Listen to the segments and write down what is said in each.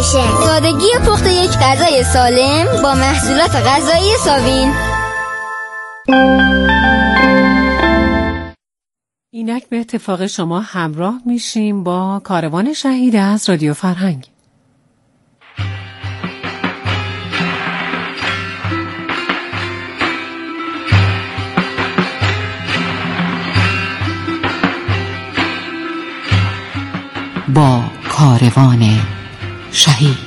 میشه. سادگی پخت یک غذای سالم با محصولات غذایی ساوین. اینک به اتفاق شما همراه میشیم با کاروان شهید از رادیو فرهنگ. با کاروان شهید.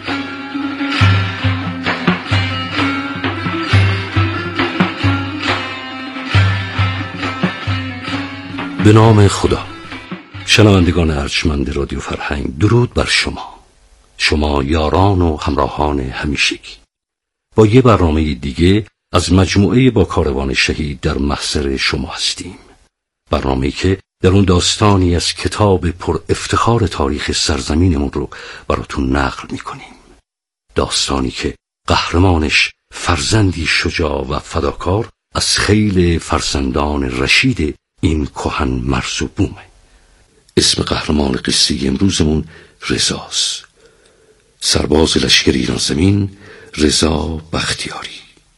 به نام خدا. شنوندگان ارجمند رادیو فرهنگ، درود بر شما یاران و همراهان همیشگی. با یه برنامه دیگه از مجموعه با کاروان شهید در محضر شما هستیم. برنامه‌ای که در اون داستانی از کتاب پر افتخار تاریخ سرزمینمون رو براتون نقل میکنیم. داستانی که قهرمانش فرزندی شجاع و فداکار از خیل فرزندان رشید این کهن مرز و بومه. اسم قهرمان قصه امروزمون رضاست. سرباز لشکر ایران زمین، رضا بختیاری.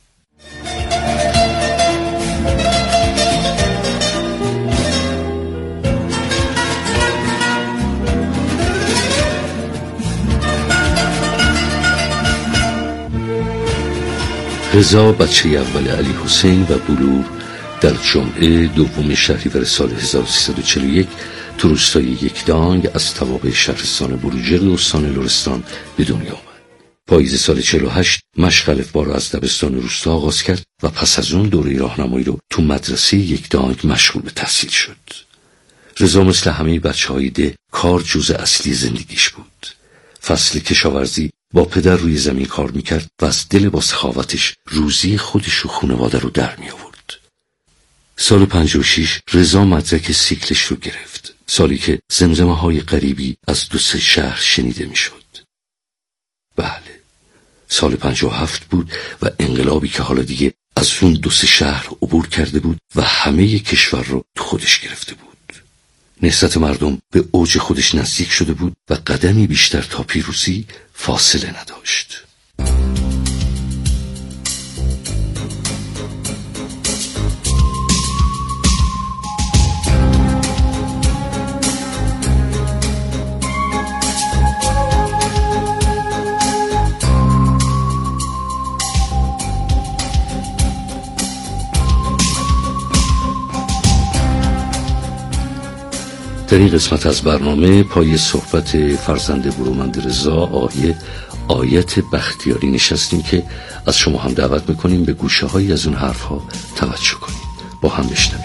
رضا بچه اول علی حسین و بلور در جمعه دوم شهریور سال 1341 تو روستای یکدانگ از توابع شهرستان بروجرد استان لرستان به دنیا آمد. پاییز سال 48 مشق الفبا را از دبستان روستا آغاز کرد و پس از اون دوره راهنمایی رو تو مدرسه یکدانگ مشغول به تحصیل شد. رضا مثل همه بچه‌های ده کار جزء اصلی زندگیش بود. فصل کشاورزی با پدر روی زمین کار میکرد و از دل با سخاوتش روزی خودش و خانواده رو در می آورد. سال 56 رضا مدرک سیکلش رو گرفت. سالی که زمزمه های غریبی از 2-3 شهر شنیده می شد. بله، سال 57 بود و انقلابی که حالا دیگه از اون 2-3 شهر عبور کرده بود و همه کشور رو تو خودش گرفته بود. نهضت مردم به اوج خودش نزدیک شده بود و قدمی بیشتر تا پیروزی فاصله نداشت. در این قسمت از برنامه پای صحبت فرزند برومند رضا آیت بختیاری نشستیم که از شما هم دعوت میکنیم به گوشه هایی از اون حرفها توجه کنیم. با هم بشنویم.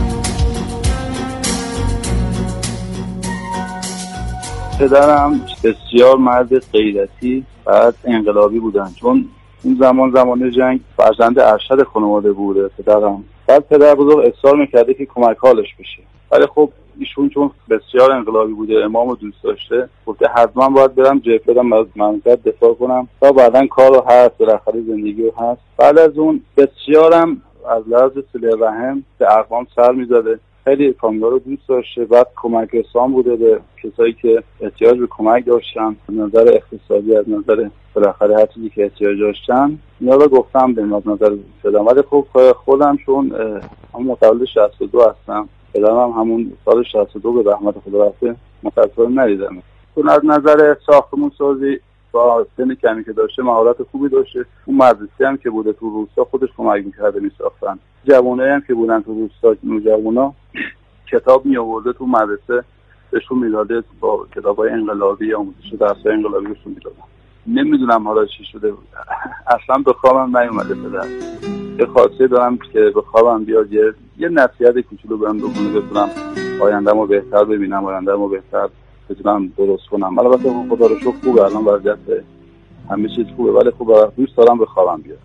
پدرم بسیار مرد غیرتی بعد انقلابی بودن، چون اون زمان جنگ فرزند ارشد خانواده بوده پدرم. بعد پدر بزرگ اصرار میکرده که کمک حالش بشه، ولی خب ایشون چون بسیار انقلابی بوده، امامو دوست داشته، گفته حتما باید برم جبهه، برم از مملکت دفاع کنم تا بعدن کارو هست، بالاخره زندگی رو هست. بعد از اون بسیارم از لحاظ صله رحم به اقوام سر میزده، خیلی فامیلا رو دوست داشته. بعد کمک رسان بوده به کسایی که احتیاج به کمک داشتن، از نظر اقتصادی، از نظر بالاخره هر چیزی که احتیاج داشتن اینا رو گفتم به نظر شدم. ولی خب خودم چون هم متولد 62 هستم، پدرم همون سال 62 به رحمت خدا رفته، متأسفانه ندیدم. چون از نظر ساختمون سازی با سن کمی که داشته مهارت خوبی داشته. اون مدرسه هم که بوده تو روستا خودش کمک می‌کرده می‌ساختن. جوانایی هم که بودن تو روستا، نوجوانا کتاب می‌آورده تو مدرسه بهشون میداده، با کتابای انقلابی یا آموزش درس‌های انقلابی بهشون میدادن. نمیدونم حالا چی شده بود. اصلا به خوابم نیومده پدر. یه خاصیت دارم که به خوابم بیاد یه نصیحت کوچولو بهم بکنه، بتونم آینده‌مو بهتر ببینم، آینده‌مو بهتر بتونم درست کنم. البته خدا رو شکر خوبه، الان وضعیت همه چیز خوبه، ولی خب دوست دارم به خوابم بیاد.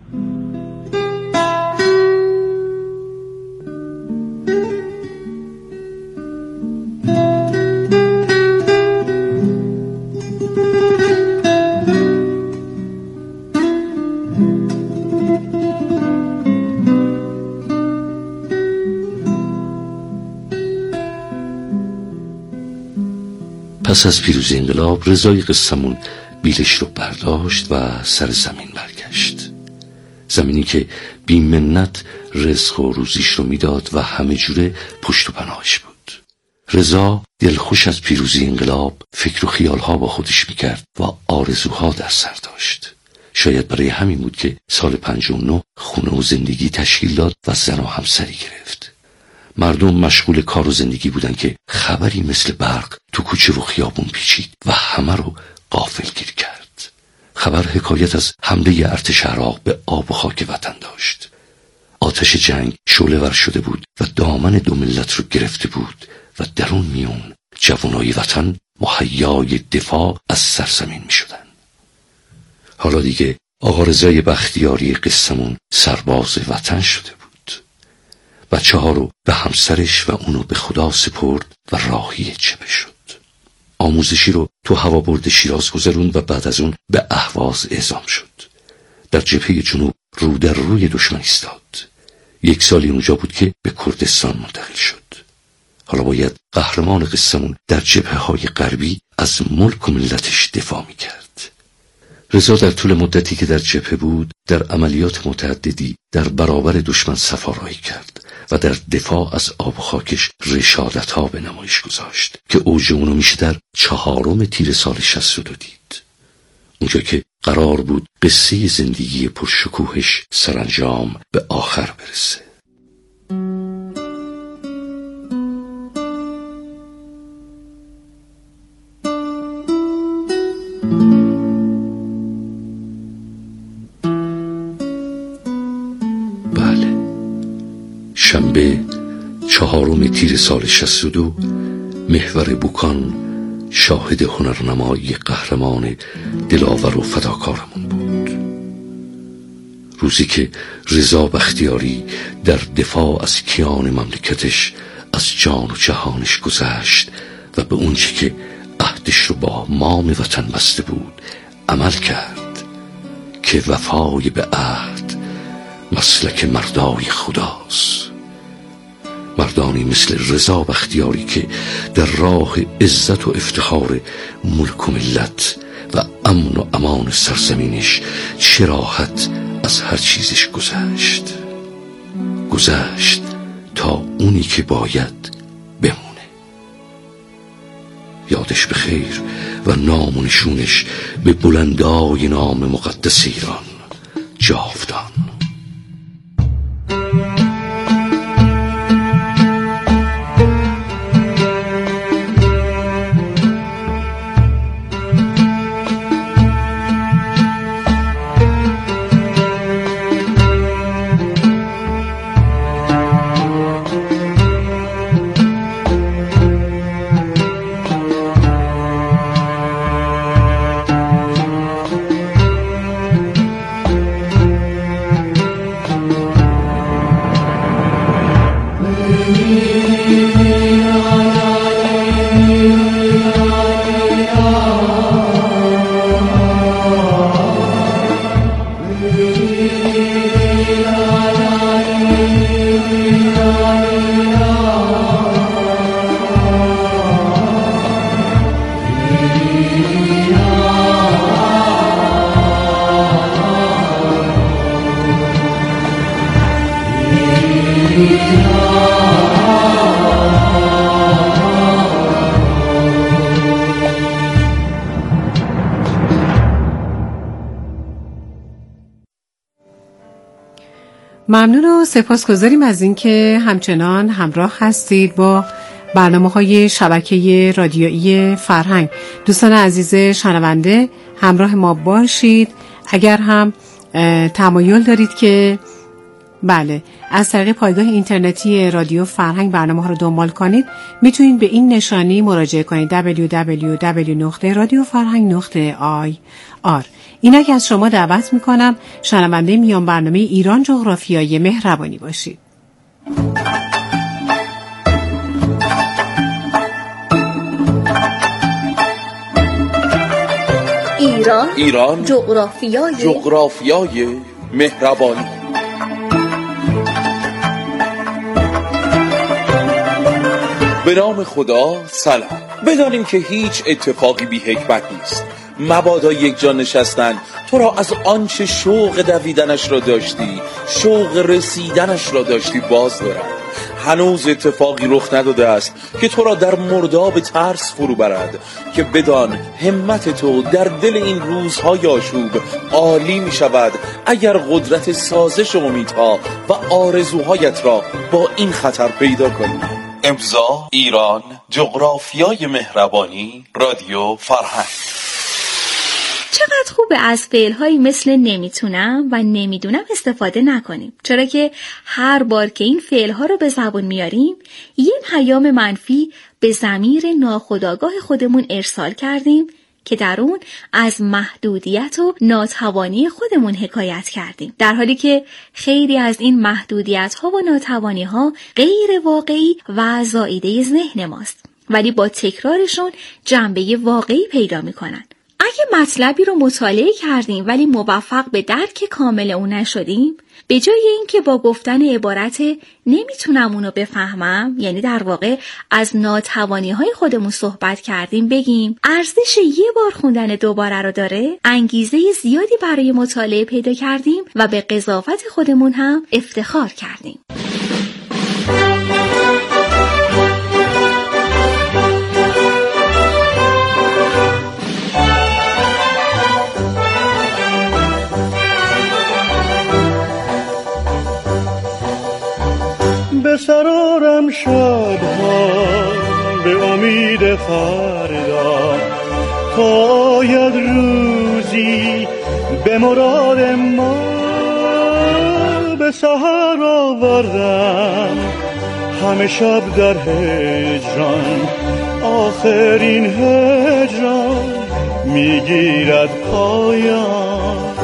پس از پیروزی انقلاب، رضای قصه‌مون بیلش رو برداشت و سر زمین برگشت. زمینی که بی منت رزق و روزیش رو میداد و همه جوره پشت و پناهش بود. رضا دلخوش از پیروزی انقلاب فکر و خیالها با خودش میکرد و آرزوها در سر داشت. شاید برای همین بود که سال 59 خونه و زندگی تشکیل داد و زن و همسری گرفت. مردم مشغول کار و زندگی بودن که خبری مثل برق تو کوچه و خیابون پیچید و همه رو غافلگیر کرد. خبر حکایت از حمله ارتش عراق به آب و خاک وطن داشت. آتش جنگ شعله‌ور شده بود و دامن دو ملت رو گرفته بود و در اون میون جوانای وطن مهیای دفاع از سرزمین می شدن. حالا دیگه آقا رضای بختیاری قصه‌مون سرباز وطن شده بود. بچه ها رو به همسرش و اونو به خدا سپرد و راهی جبهه شد. آموزشی رو تو هوابرد شیراز گذروند و بعد از اون به اهواز اعزام شد. در جبهه جنوب رو در روی دشمن ایستاد. 1 سالی اونجا بود که به کردستان منتقل شد. حالا باید قهرمان قصه‌مون در جبهه‌های غربی از ملک و ملتش دفاع می‌کرد. رضا در طول مدتی که در جبهه بود در عملیات متعددی در برابر دشمن سفارایی کرد و در دفاع از آب و خاکش رشادت‌ها به نمایش گذاشت که اوج اونو میشه در 4 تیر سال 62 دید. اونجا که قرار بود قصه زندگی پرشکوهش سرانجام به آخر برسه. شنبه 4 تیر سال 62 محور بوکان شاهد هنرنمایی قهرمان دلاور و فداکارمون بود. روزی که رضا بختیاری در دفاع از کیان مملکتش از جان و جهانش گذشت و به اون چه که عهدش رو با مام وطن بسته بود عمل کرد که وفای به عهد مسلک مردای خداست. مردانی مثل رضا بختیاری که در راه عزت و افتخار ملک و ملت و امن و امان سرزمینش چه راحت از هر چیزش گذشت تا اونی که باید بمونه. یادش بخیر و نام و نشونش به بلندای نام مقدس ایران جاودان. ممنون و سپاسگزاریم از اینکه همچنان همراه هستید با برنامه‌های شبکه رادیویی فرهنگ. دوستان عزیز شنونده همراه ما باشید. اگر هم تمایل دارید که بله از طریق پایگاه اینترنتی رادیو فرهنگ برنامه ها رو دنبال کنید، میتونید به این نشانی مراجعه کنید www.radiofarhang.ir. اینا که از شما دعوت میکنم شنونده میان برنامه ایران جغرافیایی مهربانی باشید. ایران جغرافیای مهربانی. به نام خدا. سلام. بدانیم که هیچ اتفاقی بی حکمت نیست. مبادا یک جا نشستن تو را از آنچه شوق دویدنش را داشتی، شوق رسیدنش را داشتی باز دارد. هنوز اتفاقی رخ نداده است که تو را در مرداب ترس فرو برد که بدان همت تو در دل این روزهای آشوب عالی می شود اگر قدرت سازش امیدها و آرزوهایت را با این خطر پیدا کنی. امضا ایران، جغرافیای مهربانی، رادیو فرهنگ. چقدر خوبه از فعل‌هایی مثل نمیتونم و نمیدونم استفاده نکنیم، چرا که هر بار که این فعل‌ها رو به زبان میاریم یه پیام منفی به ضمیر ناخودآگاه خودمون ارسال کردیم که در اون از محدودیت و ناتوانی خودمون حکایت کردیم، در حالی که خیلی از این محدودیت‌ها و ناتوانی‌ها غیر واقعی و زائیده ذهن ماست، ولی با تکرارشون جنبه واقعی پیدا می‌کنن. اگه مطلبی رو مطالعه کردیم ولی موفق به درک کامل اون نشدیم، به جای اینکه با گفتن عبارت نمیتونم اونو بفهمم، یعنی در واقع از ناتوانی‌های خودمون صحبت کردیم، بگیم ارزش یه بار خوندن دوباره رو داره، انگیزه زیادی برای مطالعه پیدا کردیم و به قضاوت خودمون هم افتخار کردیم. به سرارم شب‌ها به امید فردا تا آید روزی به مراد ما. به سحر آوردم همه شب در هجران، آخرین هجران میگیرد پایان.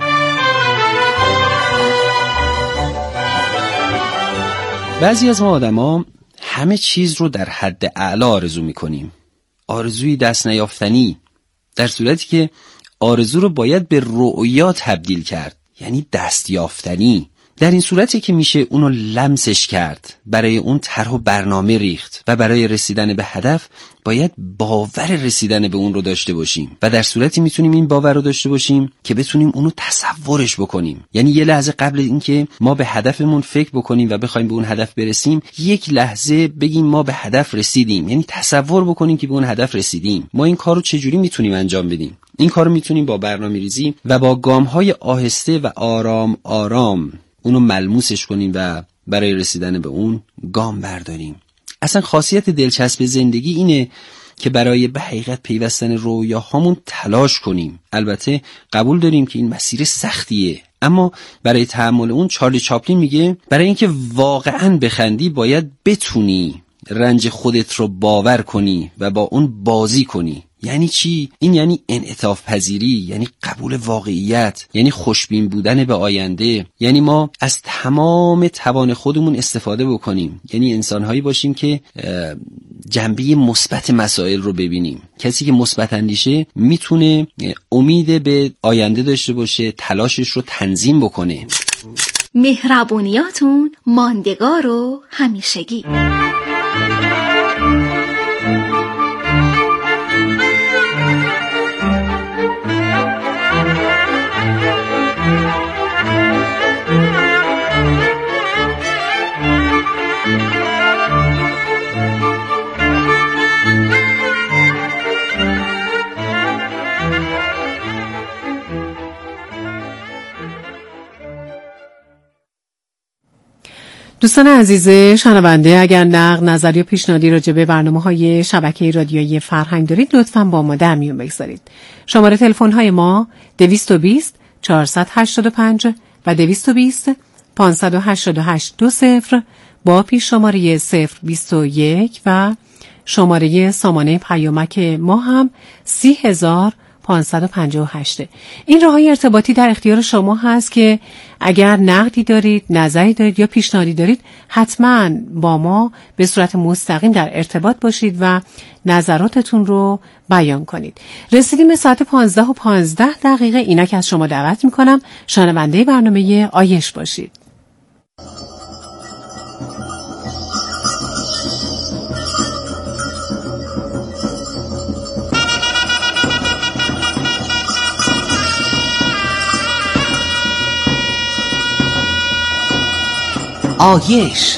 بعضی از ما آدما همه چیز رو در حد اعلی آرزو میکنیم، آرزوی دست نیافتنی، در صورتی که آرزو رو باید به رؤیا تبدیل کرد، یعنی دست یافتنی. در این صورتی که میشه اونو لمسش کرد، برای اون طرح و برنامه ریخت و برای رسیدن به هدف باید باور رسیدن به اون رو داشته باشیم و در صورتی میتونیم این باور رو داشته باشیم که بتونیم اونو تصورش بکنیم. یعنی یه لحظه قبل اینکه ما به هدفمون فکر بکنیم و بخوایم به اون هدف برسیم، یک لحظه بگیم ما به هدف رسیدیم، یعنی تصور بکنیم که به اون هدف رسیدیم. ما این کارو چجوری میتونیم انجام بدیم؟ این کارو میتونیم با برنامه‌ریزی و با گام‌های آهسته و آرام آرام اونو ملموسش کنیم و برای رسیدن به اون گام برداریم. اصلا خاصیت دلچسب زندگی اینه که برای به حقیقت پیوستن رویاهامون تلاش کنیم. البته قبول داریم که این مسیر سختیه، اما برای تحمل اون چارلی چاپلین میگه برای اینکه واقعاً بخندی باید بتونی رنج خودت رو باور کنی و با اون بازی کنی. یعنی چی؟ این یعنی انعطاف پذیری، یعنی قبول واقعیت، یعنی خوشبین بودن به آینده، یعنی ما از تمام توان خودمون استفاده بکنیم، یعنی انسان‌هایی باشیم که جنبه مثبت مسائل رو ببینیم. کسی که مثبت اندیشه میتونه امید به آینده داشته باشه، تلاشش رو تنظیم بکنه. مهربونیاتون ماندگار و همیشگی. دوستان عزیز شنونده، اگر نقد، نظر یا پیشنهادی راجع به برنامه‌های شبکه رادیویی فرهنگ دارید، لطفاً با ما در میون بگذارید. شماره تلفن‌های ما 220 485 و 220 588 20 با پیش شماره 021 و شماره سامانه پیامک ما هم 30558. این راههای ارتباطی در اختیار شما هست که اگر نقدی دارید، نظری دارید یا پیشنهادی دارید، حتما با ما به صورت مستقیم در ارتباط باشید و نظراتتون رو بیان کنید. رسیدیم به ساعت 15:15. اینک از شما دعوت میکنم شنونده برنامه آیش باشید. آیش.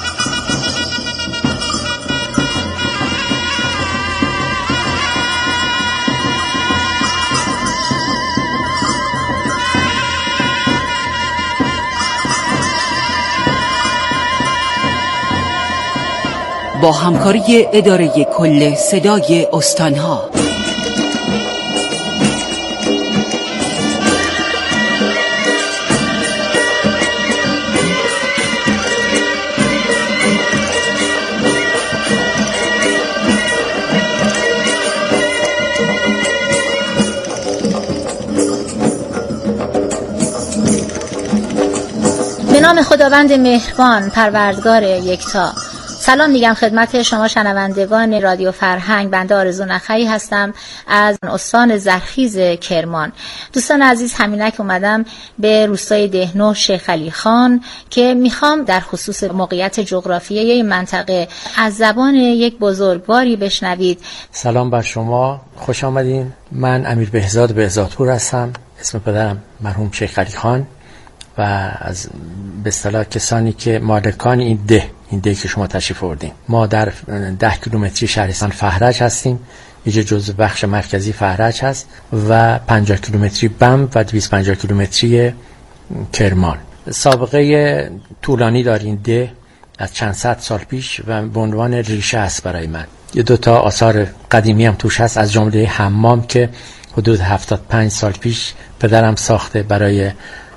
با همکاری اداره کل صدای استانها. به نام خداوند مهربان پروردگار یکتا. سلام میگم خدمت شما شنوندگان رادیو فرهنگ. بنده آرزو نخعی هستم از استان زرخیز کرمان. دوستان عزیز، همینک اومدم به روستای دهنو شیخ علی خان که میخوام در خصوص موقعیت جغرافیایی این منطقه از زبان یک بزرگواری بشنوید. سلام بر شما، خوش آمدین. من امیر بهزادپور هستم. اسم پدرم مرحوم شیخ علی خان و از به اصطلاح کسانی که مالکان این ده که شما تشریف آوردین. ما در 10 کیلومتری شهرستان فهرج هستیم. یه جزء بخش مرکزی فهرج هست و 50 کیلومتری بم و 250 کیلومتری کرمان. سابقه طولانی داره این ده، از چند صد سال پیش و به عنوان ریشه است برای من. یه دوتا آثار قدیمی هم توش هست، از جمله حمام که حدود 75 سال پیش پدرم ساخته برای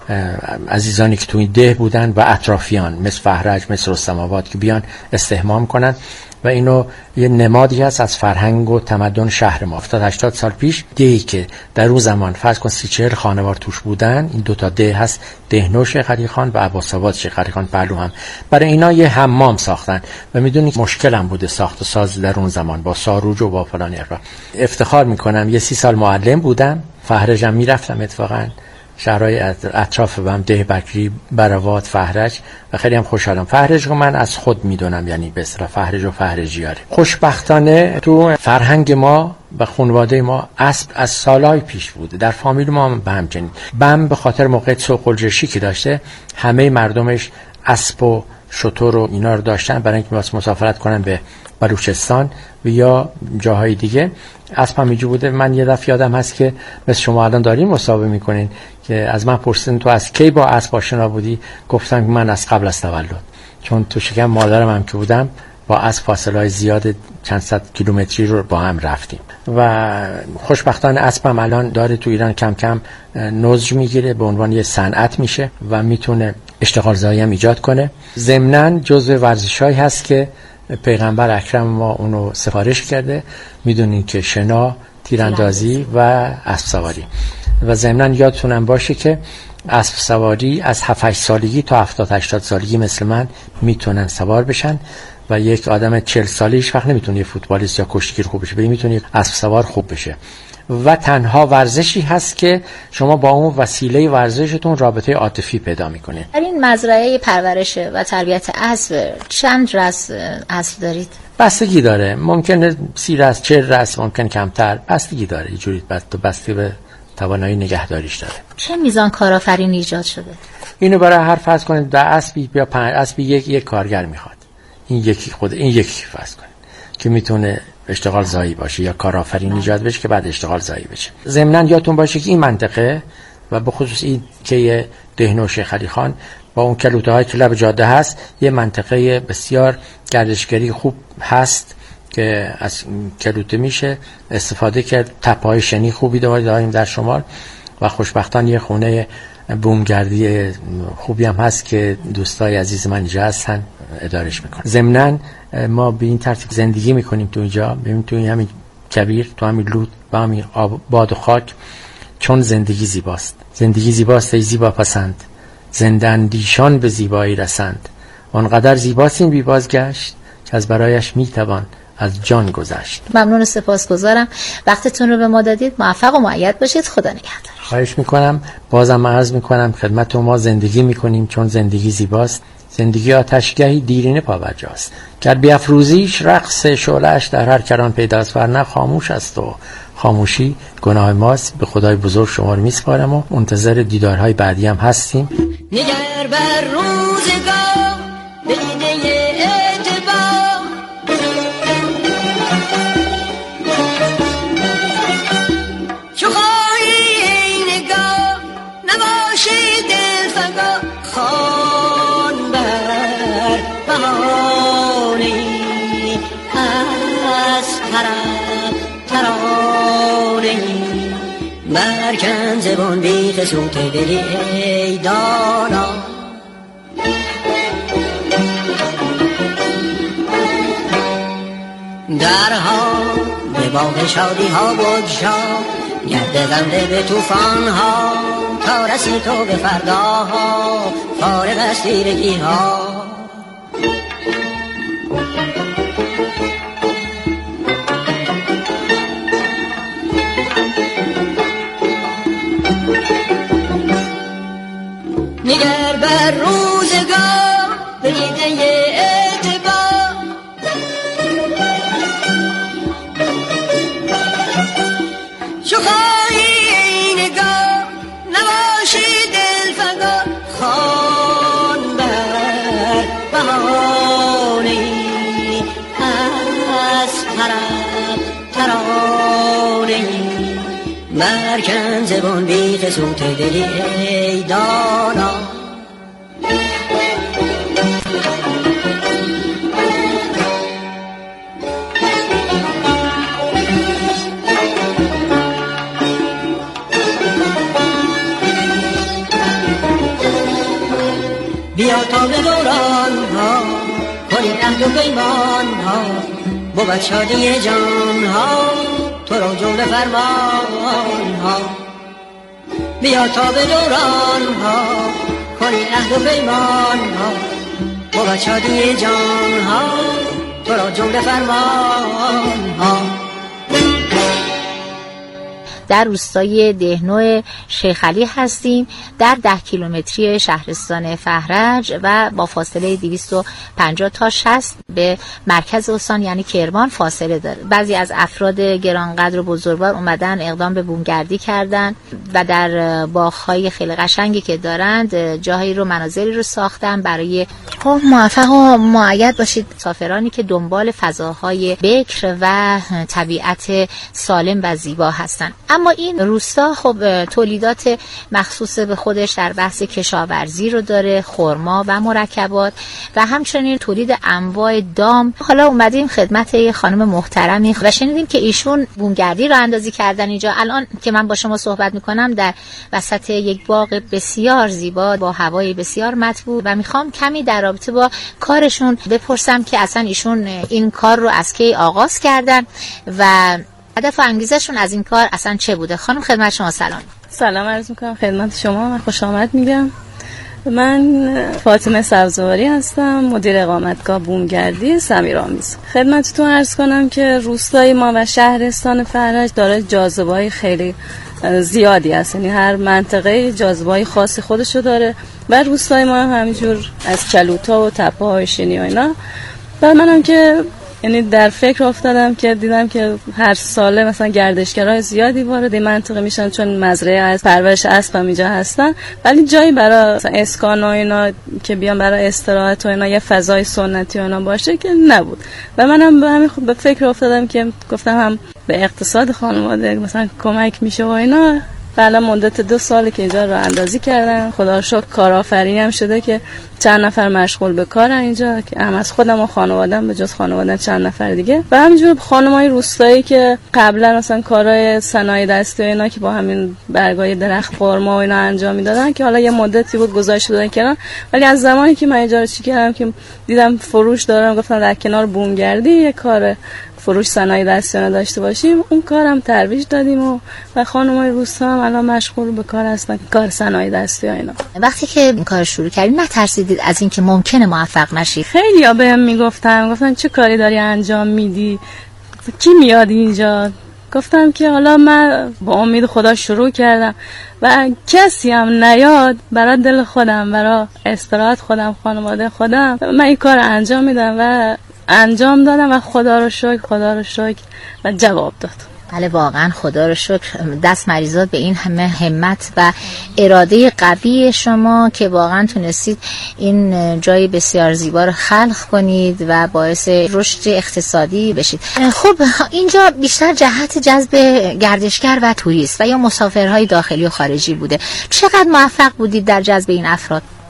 عزیزانی که تو این ده بودن و اطرافیان مثل فهرج، مثل رستم آباد که بیان استحمام کنن و اینو یه نمادی هست از فرهنگ و تمدن شهر ما. 70-80 سال پیش دهی که در اون زمان فرض کن 30-40 خانوار توش بودن، این دوتا ده هست، دهنو شیخ علی خان و عباس آباد شیخ علی خان پهلو هم. برای اینا یه حمام ساختن و میدونید مشکل هم بوده ساخت و ساز در اون زمان با ساروج و با فلان اربا. افتخار میکنم یه 30 سال معلم بودم، فهرجم میرفتم اتفاقا، شهرهای اطراف بم، ده بکری، براوات، فهرج و خیلی هم خوشحالم. فهرج رو من از خود میدونم، یعنی به اصطلاح فهرج و فهرجیاره. خوشبختانه تو فرهنگ ما و خانواده ما اسب از سالهای پیش بوده، در فامیل ما هم به همچنین. بم به خاطر موقعیت سوق‌الجشی که داشته، همه مردمش اسب و شتر و اینا رو داشتن برای اینکه مسافرت کنن به بلوچستان و یا جاهای دیگه. اسب هم اینجا بوده. من یه دفعه یادم هست که مثل شما الان دارین مسابقه میکنین که از من پرسیدن تو از کی با اسب آشنا بودی؟ گفتم که من از قبل از تولد، چون تو شکم مادرم هم که بودم با اسب فاصله زیاد چند صد کیلومتری رو با هم رفتیم و خوشبختانه اسبم الان داره تو ایران کم کم نضج میگیره، به عنوان یه صنعت میشه و میتونه اشتغال زایی هم ایجاد کنه. ضمناً جزء ورزشایی هست که پیغمبر اکرم ما اونو سفارش کرده. میدونین که شنا، تیراندازی و اسب سواری. و ضمناً یادتونم باشه که اسب سواری از 7-8 سالگی تا 70-80 سالگی مثل من میتونن سوار بشن و یک آدم 40 ساله هیچ وقت نمیتونه فوتبالیست یا کشتیگیر خوب بشه، ولی میتونه اسب سوار خوب بشه. و تنها ورزشی هست که شما با اون وسیله ورزشتون رابطه عاطفی پیدا میکنید. در این مزرعه پرورش و تربیت اسب چند رأس اسب دارید؟ بستگی داره، ممکنه 30 رأس 40 رأس، ممکن کمتر، بستگی داره. اینجوری بستگی به توانایی نگهداریش داره. چه میزان کارآفرین ایجاد شده؟ اینو برای هر فرض کنید در اسبی یا 5 اسبی یک کارگر میخواد. این یکی فرض کنید که میتونه اشتغال زایی باشه یا کارآفرین ایجاد بشه که بعد اشتغال زایی بشه. ضمناً یادتون باشه که این منطقه و به خصوص این که دهنو شیخ علی خان با اون کلوته‌های که لب جاده هست، یه منطقه بسیار گردشگری خوب هست که از کلوته میشه استفاده کرد. تپه‌های شنی خوبی داریم در شمال و خوشبختانه یه خونه بومگردی خوبی هم هست که دوستای عزیز من اینجا هستن ادارش میکنن. ضمناً ما به این ترتیب زندگی میکنیم تو اینجا، ببین تو همین کبیر، تو همین لود، با همین باد و خاک، چون زندگی زیباست. زندگی زیباست ای زیبا پسند، زندندیشان به زیبایی رسند. آنقدر زیباست این بی بازگشت که از برایش میتوان از جان گذشت. ممنون، سپاسگزارم وقتتون رو به ما دادید. موفق و مؤید باشید. خدا نگهدار. خواهش میکنم. بازم عرض میکنم خدمت ما زندگی میکنیم چون زندگی زیباست. زندگی آتشگاهی دیرینه پابرجاست. گر بیفروزیش رقص شعله‌اش در هر کران پیداست، ورنه خاموش است و خاموشی گناه ماست. به خدای بزرگ شما رو میسپارم و منتظر دیدارهای بعدی هم هستیم. نگر بر روزگار طرب ترانه‌ای برکن زبان بیخ سوت دلی ای دانا درها به باغ شادی ها بگشا گرد زنده به توفان ها تا رسی تو به فرداها فارغ از تیرگی ها نگر بر روزگار به دیده اعتبار شخایی نگاه نباشی دلفگار خان بر بهانه‌ای از طرب ترانه‌ای برکن زبان بیخ سوت دلی ای دانا بیا تا به دوران ها کنیم عهد و پیمان ها بود شادی جان ها تو را جمله فرمان ها بیا تا به دوران ها کنیم عهد و پیمان ها بود شادی جان ها تو را جمله فرمان ها در روستای دهنو شیخ علی هستیم، در 10 کیلومتری شهرستان فهرج و با فاصله 250 تا 60 به مرکز استان یعنی کرمان فاصله داره. بعضی از افراد گرانقدر و بزرگوار اومدن اقدام به بومگردی کردن و در باغ‌های خیلی قشنگی که دارند جاهایی رو مناظری رو ساختن برای موفق و مؤید باشید مسافرانی که دنبال فضاهای بکر و طبیعت سالم و زیبا هستند. اما این روستا خب تولیدات مخصوص به خودش در بحث کشاورزی رو داره، خرما و مرکبات و همچنین تولید انواع دام. حالا اومدیم خدمت یه خانم محترمی و شنیدیم که ایشون بومگردی رو اندازی کردن اینجا. الان که من با شما صحبت میکنم در وسط یک باغ بسیار زیبا با هوای بسیار مطبوع و میخوام کمی در رابطه با کارشون بپرسم که اصلا ایشون این کار رو از کی آغاز کردن و هدف و انگیزشون از این کار اصلا چه بوده؟ خانم خدمت شما سلام. سلام عرض میکنم خدمت شما و خوش آمد میگم. من فاطمه سبزواری هستم، مدیر اقامتگاه بومگردی سمیرآمیز. خدمتتون عرض کنم که روستای ما و شهرستان فهرج داره جاذبه‌های خیلی زیادی هست، یعنی هر منطقه جاذبه‌های خاصی خودشو داره و روستای ما هم همینجور از کلوتا و تپه‌های شینی و اینا. و منم که یعنی در فکر افتادم که دیدم که هر ساله مثلا گردشگرای زیادی وارد این منطقه میشن چون مزرعه از پرورش اسب هم اینجا هستن، ولی جایی برای اسکان و اینا که بیان برای استراحت و اینا یه فضای سنتی و اینا باشه که نبود. و منم به همین به فکر افتادم که گفتم هم به اقتصاد خانواده مثلا کمک میشه و اینا. الان مدت 2 ساله که اینجا راه اندازی کردن، خدا رو شکر کارآفرینی هم شده که چند نفر مشغول به کارن اینجا، که هم از خودم و خانواده‌ام به جز خانواده‌ام چند نفر دیگه و همینجور خانمای روستایی که قبلا مثلا کارهای صنایع دستی و اینا که با همین برگای درخت خرما و اینا انجام میدادن که حالا یه مدتی بود گذاشته بودن کنار، ولی از زمانی که من اجاره چی کردم که دیدم فروش دارم، گفتم در کنار بومگردی یه کار فروش صنایع دستی داشته باشیم، اون کارم ترویج دادیم و خانمای روستا هم الان مشغول به کار هستن، کار صنایع دستی و اینا. وقتی که این کار شروع کردید نترسیدید از اینکه ممکنه موفق نشید؟ خیلی‌ها بهم میگفتن چه کاری داری انجام میدی؟ کی میاد اینجا؟ گفتم که حالا من با امید خدا شروع کردم و کسی هم نیاد برای دل خودم، برای استراحت خودم، خانواده خودم من این کار انجام میدم و انجام دادم و خدا رو شکر و جواب داد. بله واقعا خدا رو شکر، دست مریضات به این همه همت و اراده قوی شما که واقعا تونستید این جای بسیار زیبا رو خلق کنید و باعث رشد اقتصادی بشید. خب اینجا بیشتر جهت جذب گردشگر و توریست و یا مسافرهای داخلی و خارجی بوده، چقدر موفق بودید در جذب این افراد؟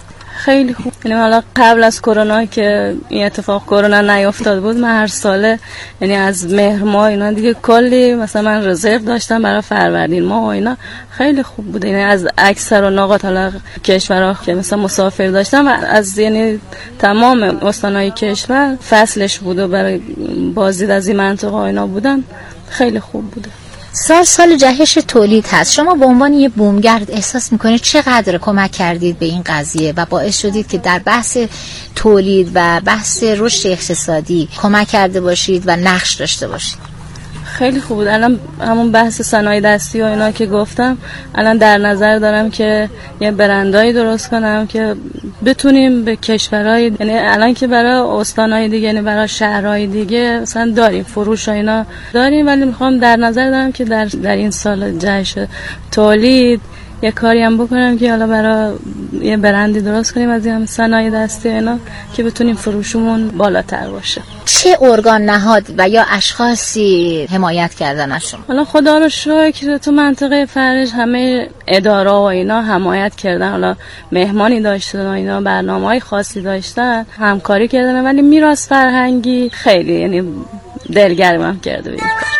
خیلی خوب. یعنی حالا قبل از کرونا که این اتفاق کرونا نیافتاد بود، من هر ساله یعنی از مهر ماه اینا دیگه کلی مثلا من رزرو داشتم برای فروردین ماه و اینا. خیلی خوب بود. یعنی از اکثر نقاط حالا کشورها که مثلا مسافر داشتم، از یعنی تمام استانهای کشور فصلش بود و برای بازدید از این منطقه اینا بودن. خیلی خوب بوده. سال جهش تولید هست. شما به عنوان یه بومگرد احساس میکنید چقدر کمک کردید به این قضیه و باعث شدید که در بحث تولید و بحث رشد اقتصادی کمک کرده باشید و نقش داشته باشید؟ خیلی خوب بود. الان همون بحث صنایع دستی و اینا که گفتم، الان در نظر دارم که یه برندایی درست کنم که بتونیم به کشورهای، یعنی الان که برای استانهای دیگه، یعنی برای شهرهای دیگه مثلا داریم فروش و اینا داریم، ولی میخوام در نظر دارم که در این سال جهش تولید یه کاری هم بکنم که حالا برای یه برندی درست کنیم از این صنایع دستی اینا که بتونیم فروشمون بالاتر باشه. چه ارگان نهاد و یا اشخاصی حمایت کردن از شما؟ حالا خدا رو شکر تو منطقه فرج همه اداره و اینا حمایت کردن. حالا مهمانی داشتن و اینا، برنامه‌های خاصی داشتن، همکاری کردن، ولی میراث فرهنگی خیلی یعنی دلگرمم کرده به این کار.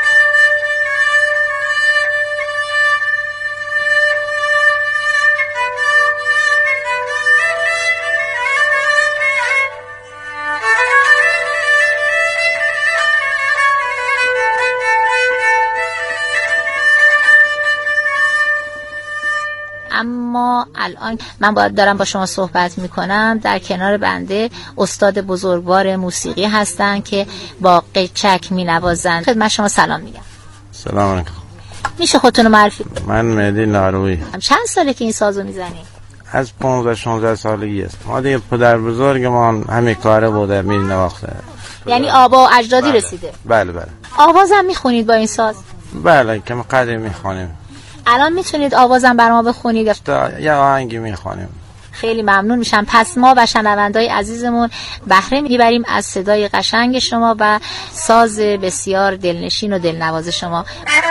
اما الان من باید دارم با شما صحبت میکنم، در کنار بنده استاد بزرگوار موسیقی هستن که با قیچک مینوازن. خدمت شما سلام میگم. سلام علیکم. میشه خودتون رو معرفی؟ من مهدی لاروی. چند ساله که این سازو میزنی؟ از 15-16 سالگی است. ما دیگه پدر بزرگ ما همین کاره بوده، مینواخته. یعنی آبا و اجدادی رسیده؟ بله بله. آوازم میخونید با این ساز؟ بله کم قدر میخونیم. الان میتونید آوازم بر ما بخونید؟ یه آهنگی میخونیم. خیلی ممنون میشم. پس ما و شنوندای عزیزمون بهره میبریم از صدای قشنگ شما و ساز بسیار دلنشین و دلنواز شما.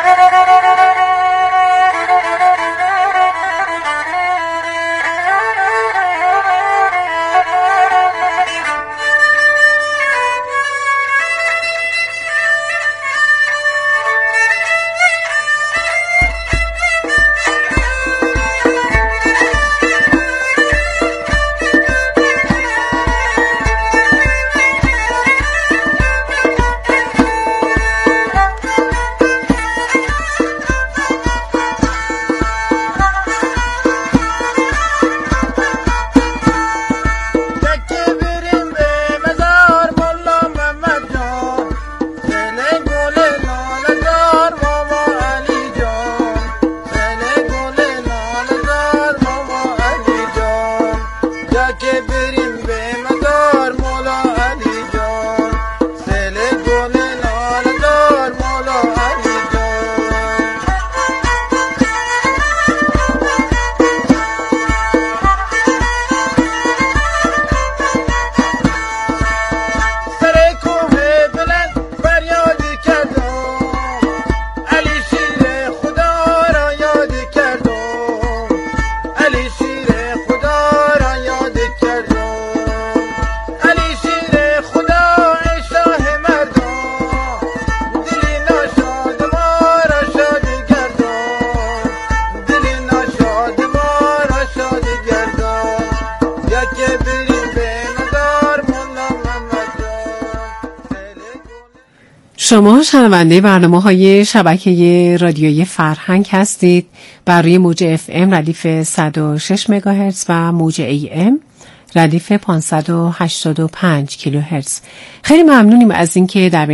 شما شنونده برنامه‌های شبکه رادیویی فرهنگ هستید بر روی موج FM ردیف 106 مگاهرتز و موج AM ردیف 585 کیلوهرتز. خیلی ممنونیم از اینکه در